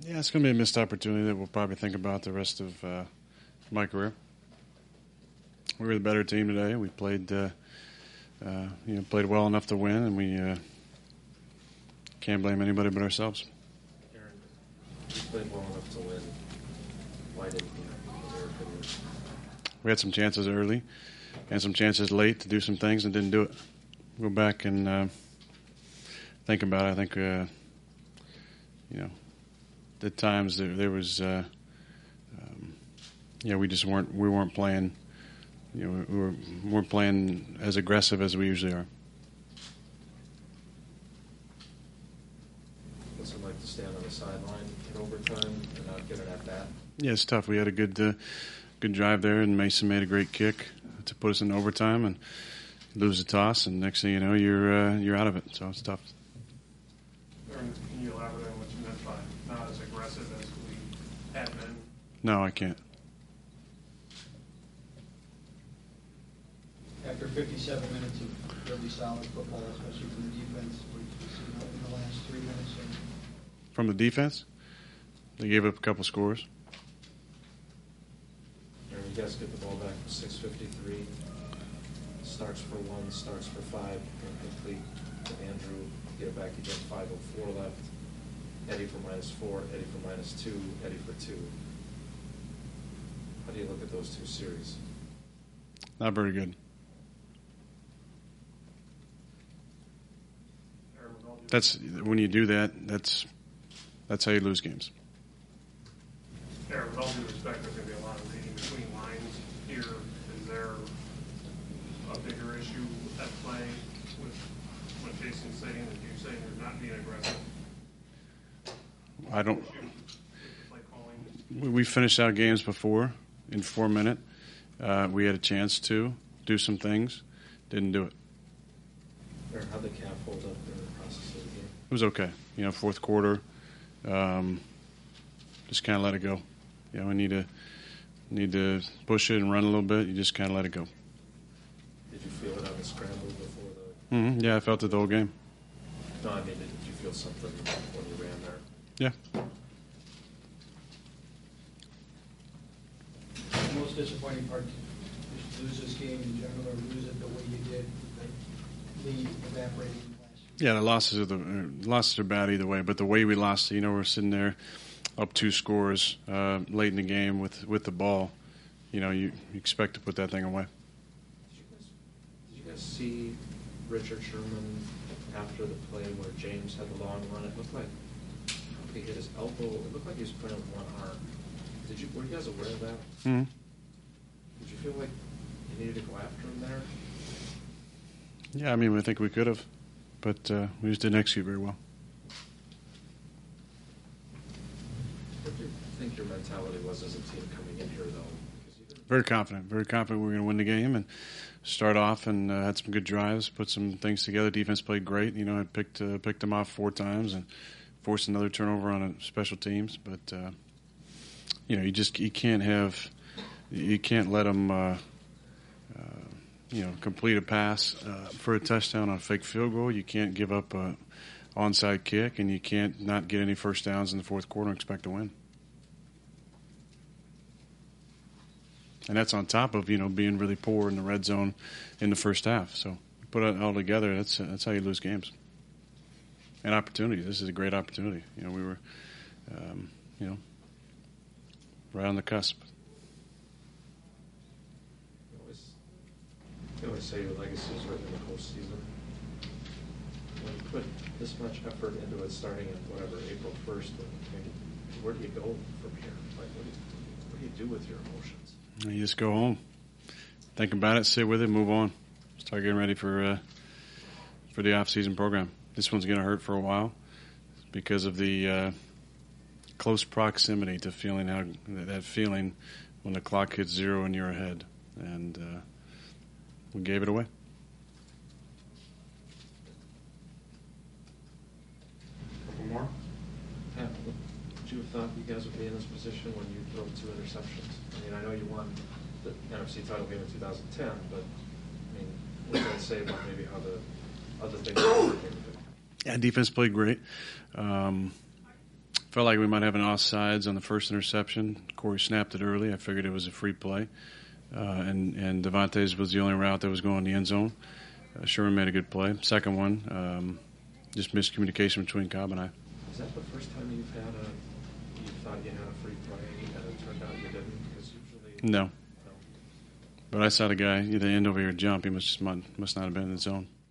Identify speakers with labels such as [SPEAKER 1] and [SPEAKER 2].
[SPEAKER 1] Yeah, it's going to be a missed opportunity that we'll probably think about the rest of my career. We were the better team today. We played, played well enough to win, and we can't blame anybody but ourselves.
[SPEAKER 2] Aaron, you played well enough to win. Why didn't you?
[SPEAKER 1] We had some chances early and some chances late to do some things and didn't do it. Go back and think about it. I think, at times there was, we weren't playing. We weren't playing as aggressive as we usually are.
[SPEAKER 2] What's it like to stand on the sideline in overtime and not get an at-bat?
[SPEAKER 1] Yeah, it's tough. We had a good drive there, and Mason made a great kick to put us in overtime and lose the toss, and next thing you know, you're out of it. So it's tough.
[SPEAKER 3] Aaron, can you elaborate on what you meant by not as aggressive as we had been?
[SPEAKER 1] No, I can't.
[SPEAKER 4] After 57 minutes of really solid football, especially from the defense, what did you see in the last 3 minutes?
[SPEAKER 1] From the defense, they gave up a couple scores.
[SPEAKER 2] Aaron, you guys get the ball back 6:53. Starts for 1, starts for 5, incomplete to Andrew. Get it back, you get 5:04 left. Eddie for -4, Eddie for -2, Eddie for 2. How do you look at those two series?
[SPEAKER 1] Not very good. That's when you do that. That's how you lose games.
[SPEAKER 3] Aaron, with all due respect, there's going to be a lot of reading between lines here. Is there a bigger issue at play with what Jason's saying and you saying you're not being aggressive?
[SPEAKER 1] I don't. We finished out games before in 4 minutes. We had a chance to do some things, didn't do it.
[SPEAKER 2] Aaron, how'd the calf hold up during the process of the game?
[SPEAKER 1] It was okay. Fourth quarter, just kind of let it go. We need to push it and run a little bit. You just kind of let it go.
[SPEAKER 2] Did you feel it on the scramble before the?
[SPEAKER 1] Mm-hmm. Yeah, I felt it the whole game.
[SPEAKER 2] No, I mean, did you feel something when you ran there?
[SPEAKER 1] Yeah.
[SPEAKER 4] The most disappointing part is to lose this game in general, or lose it the way you did, the lead evaporating last year.
[SPEAKER 1] Yeah, the losses are bad either way, but the way we lost, we're sitting there up 2 scores late in the game with the ball. You expect to put that thing away.
[SPEAKER 2] Did you guys see Richard Sherman after the play where James had the long run? It looked like he hit his elbow. It looked like he was playing with one arm. Were you guys aware of that?
[SPEAKER 1] Mm-hmm.
[SPEAKER 2] Did you feel like you needed to go after him there?
[SPEAKER 1] Yeah, I think we could have, but we just didn't execute very well.
[SPEAKER 2] What do you think your mentality was as a team coming in here, though?
[SPEAKER 1] Very confident we're going to win the game and start off and had some good drives, put some things together. Defense played great. I picked them off 4 times and forced another turnover on a special teams, but you can't let them complete a pass for a touchdown on a fake field goal. You can't give up a onside kick, and you can't not get any first downs in the fourth quarter and expect to win. And that's on top of being really poor in the red zone in the first half. So put it all together. That's how you lose games. And opportunities. This is a great opportunity. We were, right on the cusp.
[SPEAKER 2] You always say your legacy is written in the postseason. When you put this much effort into it, starting in April 1st, where do you go from here? Like, what do you do with your emotions?
[SPEAKER 1] You just go home, think about it, sit with it, move on, start getting ready for the off-season program. This one's going to hurt for a while because of the close proximity to feeling that feeling when the clock hits 0 and you're ahead, and we gave it away.
[SPEAKER 3] Couple more.
[SPEAKER 2] Yeah, would you have thought you guys would be in this position when you throw 2 interceptions? I know you won the NFC title game in 2010, but what does that say about maybe how the other things are working?
[SPEAKER 1] Yeah, defense played great. Felt like we might have an offsides on the first interception. Corey snapped it early. I figured it was a free play. And Devontae's was the only route that was going in the end zone. Sherman made a good play. Second one, just miscommunication between Cobb and I.
[SPEAKER 2] Is that the first time you thought you had a free play and it turned out you didn't? Because usually
[SPEAKER 1] No. But I saw the guy, the end over here jump. He must not have been in the zone.